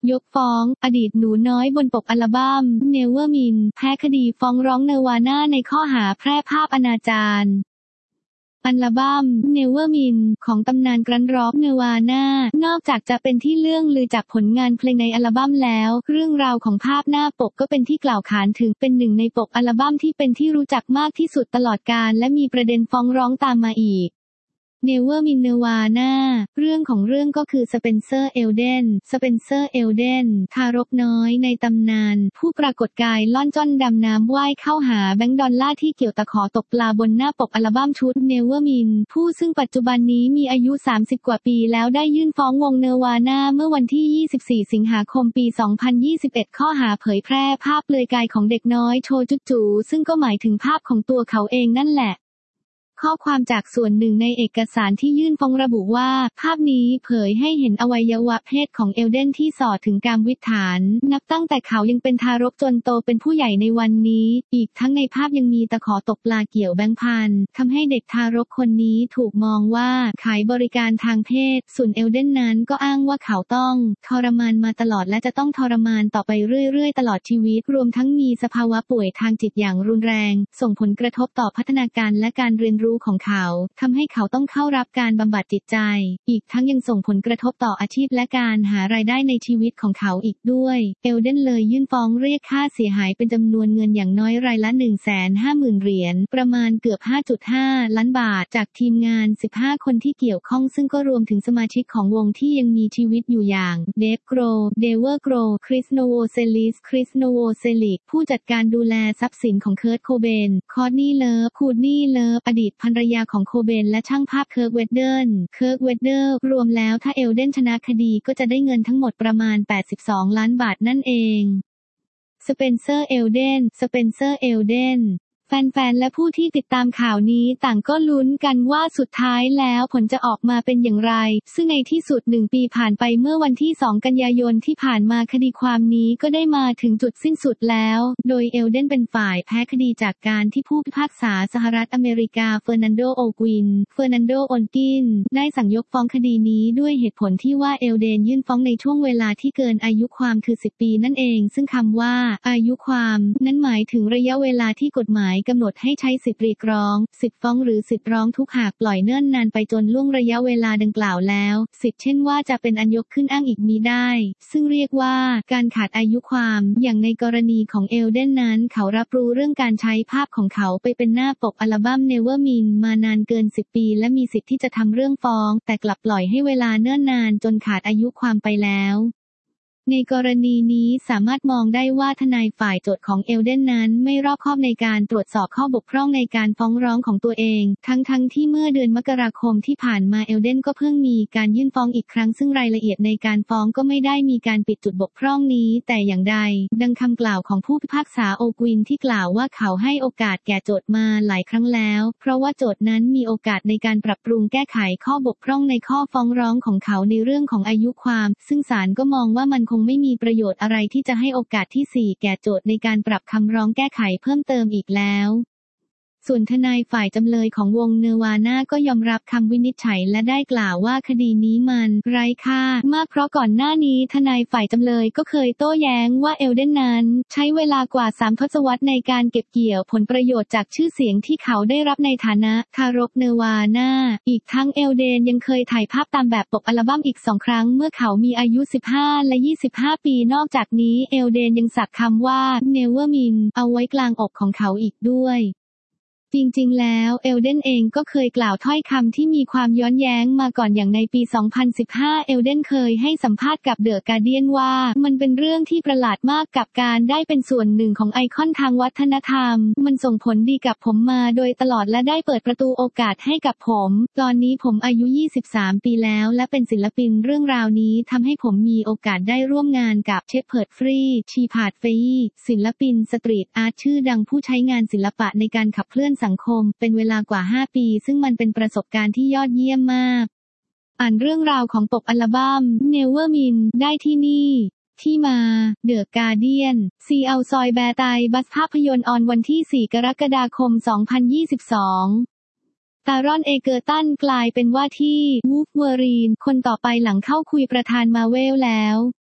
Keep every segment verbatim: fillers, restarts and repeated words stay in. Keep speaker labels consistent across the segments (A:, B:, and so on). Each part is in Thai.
A: ยกฟ้องอดีตหนูน้อยบนปกอัลบั้ม Nevermind แพ้คดีฟ้องร้องเนวาน่าในข้อหาแพร่ภาพอนาจารอัลบั้ม Nevermind ของตำนานกรันร็อกเนวาน่านอกจากจะเป็นที่เรื่องลือจากผลงานเพลงในอัลบั้มแล้วเรื่องราวของภาพหน้าปกก็เป็นที่กล่าวขานถึงเป็นหนึ่งในปกอัลบั้มที่เป็นที่รู้จักมากที่สุดตลอดกาลและมีประเด็นฟ้องร้องตามมาอีกNevermind เนวาน่าเรื่องของเรื่องก็คือสเปนเซอร์เอลเดนสเปนเซอร์เอลเดนทารกน้อยในตำนานผู้ปรากฏกายล่อนจ้อนดำน้ำว่ายเข้าหาแบงค์ดอลลาร์ที่เกี่ยวตะขอตกปลาบนหน้าปกอัลบั้มชุด Nevermind ผู้ซึ่งปัจจุบันนี้มีอายุสามสิบกว่าปีแล้วได้ยื่นฟ้องวงเนวาน่าเมื่อวันที่ยี่สิบสี่สิงหาคมปีสองพันยี่สิบเอ็ดข้อหาเผยแพร่ภาพเปลือยกายของเด็กน้อยโชจุจูซึ่งก็หมายถึงภาพของตัวเขาเองนั่นแหละข้อความจากส่วนหนึ่งในเอกสารที่ยื่นฟ้องระบุว่าภาพนี้เผยให้เห็นอวัยวะเพศของเอลเดนที่ส่อถึงกามวิถฐานนับตั้งแต่เขายังเป็นทารกจนโตเป็นผู้ใหญ่ในวันนี้อีกทั้งในภาพยังมีตะขอตกปลาเกี่ยวแบงค์พันทำให้เด็กทารกคนนี้ถูกมองว่าขายบริการทางเพศส่วนเอลเดนนั้นก็อ้างว่าเขาต้องทรมานมาตลอดและจะต้องทรมานต่อไปเรื่อยๆตลอดชีวิตรวมทั้งมีสภาวะป่วยทางจิตอย่างรุนแรงส่งผลกระทบต่อพัฒนาการและการเรียนรู้ของเขาทำให้เขาต้องเข้ารับการบำบัดจิตใจอีกทั้งยังส่งผลกระทบต่ออาชีพและการหารายได้ในชีวิตของเขาอีกด้วยเอลเดนเลยยื่นฟ้องเรียกค่าเสียหายเป็นจำนวนเงินอย่างน้อยรายละ หนึ่งแสนห้าหมื่น เหรียญประมาณเกือบ ห้าจุดห้า ล้านบาทจากทีมงานสิบห้าคนที่เกี่ยวข้องซึ่งก็รวมถึงสมาชิกของวงที่ยังมีชีวิตอยู่อย่างเดฟโกรเดเวอร์โกรคริสโนโวเซลิสคริสโนโวเซลิกผู้จัดการดูแลทรัพย์สินของเคิร์ทโคเบนคอร์ตนีย์เลิฟคูดนีย์เลิฟอดีตภรรยาของโคเบนและช่างภาพเคิร์กเวดเดิร์เคิร์กเวดเดอร์รวมแล้วถ้าเอลเดนชนะคดีก็จะได้เงินทั้งหมดประมาณแปดสิบสองล้านบาทนั่นเองสเปนเซอร์เอลเดนสเปนเซอร์เอลเดนแฟนๆและผู้ที่ติดตามข่าวนี้ต่างก็ลุ้นกันว่าสุดท้ายแล้วผลจะออกมาเป็นอย่างไรซึ่งในที่สุดหนึ่งปีผ่านไปเมื่อวันที่สองกันยายนที่ผ่านมาคดีความนี้ก็ได้มาถึงจุดสิ้นสุดแล้วโดยเอลเดนเป็นฝ่ายแพ้คดีจากการที่ผู้พิพากษาสหรัฐอเมริกาเฟอร์นันโดโอควินเฟอร์นันโดโอนกินได้สั่งยกฟ้องคดีนี้ด้วยเหตุผลที่ว่าเอลเดนยื่นฟ้องในช่วงเวลาที่เกินอายุความคือสิบปีนั่นเองซึ่งคำว่าอายุความนั้นหมายถึงระยะเวลาที่กฎหมายกำหนดให้ใช้สิทธิ์เรียกร้องสิทธิ์ฟ้องหรือสิทธิ์ร้องทุกข์หากปล่อยเนิ่นนานไปจนล่วงระยะเวลาดังกล่าวแล้วสิทธิ์เช่นว่าจะเป็นอันยกขึ้นอ้างอีกมิได้ซึ่งเรียกว่าการขาดอายุความอย่างในกรณีของเอลเดนนั้นเขารับรู้เรื่องการใช้ภาพของเขาไปเป็นหน้าปกอัลบั้ม Nevermind มานานเกินสิบปีและมีสิทธิ์ที่จะทำเรื่องฟ้องแต่กลับปล่อยให้เวลาเนิ่นนานจนขาดอายุความไปแล้วในกรณีนี้สามารถมองได้ว่าทนายฝ่ายโจทก์ของเอลเดนนั้นไม่รอบคอบในการตรวจสอบข้อบกพร่องในการฟ้องร้องของตัวเองทั้งๆ ท, ที่เมื่อเดือนมกราคมที่ผ่านมาเอลเดนก็เพิ่งมีการยื่นฟ้องอีกครั้งซึ่งรายละเอียดในการฟ้องก็ไม่ได้มีการปิดจุดบกพร่องนี้แต่อย่างใดดังคำกล่าวของผู้พิพากษาโอควินที่กล่าวว่าเขาให้โอกาสแก่โจทก์มาหลายครั้งแล้วเพราะว่าโจทก์นั้นมีโอกาสในการปรับปรุงแก้ไขข้อบกพร่องในข้อฟ้องร้องของเขาในเรื่องของอายุความซึ่งศาลก็มองว่ามันคงไม่มีประโยชน์อะไรที่จะให้โอกาสที่สี่แก่โจทก์ในการปรับคำร้องแก้ไขเพิ่มเติมอีกแล้วส่วนทนายฝ่ายจำเลยของวงเนวาน่าก็ยอมรับคำวินิจฉัยและได้กล่าวว่าคดีนี้มันไร้ค่ามากเพราะก่อนหน้านี้ทนายฝ่ายจำเลยก็เคยโต้แย้งว่าเอลเดนนั้นใช้เวลากว่าสามทศวรรษในการเก็บเกี่ยวผลประโยชน์จากชื่อเสียงที่เขาได้รับในฐานะทารกเนวาน่าอีกทั้งเอลเดนยังเคยถ่ายภาพตามแบบปกอัลบั้มอีกสองครั้งเมื่อเขามีอายุสิบห้าและยี่สิบห้าปีนอกจากนี้เอลเดนยังสักคำว่า Nevermind เอาไว้กลางอกของเขาอีกด้วยจริงๆแล้วเอลเดนเองก็เคยกล่าวถ้อยคำที่มีความย้อนแย้งมาก่อนอย่างในปีสองพันสิบห้าเอลเดนเคยให้สัมภาษณ์กับเดอะการ์เดียนว่ามันเป็นเรื่องที่ประหลาดมากกับการได้เป็นส่วนหนึ่งของไอคอนทางวัฒนธรรมมันส่งผลดีกับผมมาโดยตลอดและได้เปิดประตูโอกาสให้กับผมตอนนี้ผมอายุยี่สิบสามปีแล้วและเป็นศิลปินเรื่องราวนี้ทำให้ผมมีโอกาสได้ร่วมงานกับเชฟเพิร์ดฟรีชีพาร์ดเฟย์ศิลปินสตรีทอาร์ตชื่อดังผู้ใช้งานศิลปะในการขับเคลื่อนสังคมเป็นเวลากว่าห้าปีซึ่งมันเป็นประสบการณ์ที่ยอดเยี่ยมมากอ่านเรื่องราวของปกอัลบั้ม Nevermind ได้ที่นี่ที่มาเดอะการ์เดียนซีเอาซอยแบร์ไตบัสภาพยนตร์ออนวันที่สี่กรกฎาคมสองพันยี่สิบสองตารอนเอเกอร์ตันกลายเป็นว่าที่วูล์ฟเวอรีนคนต่อไปหลังเข้าคุยประธานมาเวลแล้ว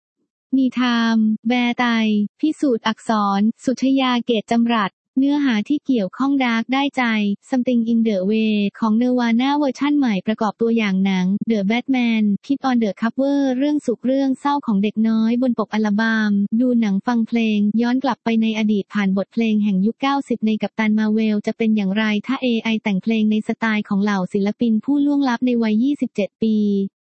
A: มีไทม์แบร์ไตพิสูจน์อักษรสุชยาเกตจำรัดเนื้อหาที่เกี่ยวข้องดาร์กได้ใจ Something in the Way ของ Nirvana เวอร์ชั่นใหม่ประกอบตัวอย่างหนัง The Batman Kid on the Cover เรื่องสุขเรื่องเศร้าของเด็กน้อยบนปกอัลบั้มดูหนังฟังเพลงย้อนกลับไปในอดีตผ่านบทเพลงแห่งยุค เก้าสิบ ในกัปตันมาร์เวลจะเป็นอย่างไรถ้า เอ ไอ แต่งเพลงในสไตล์ของเหล่าศิลปินผู้ล่วงลับในวัย ยี่สิบเจ็ด ปี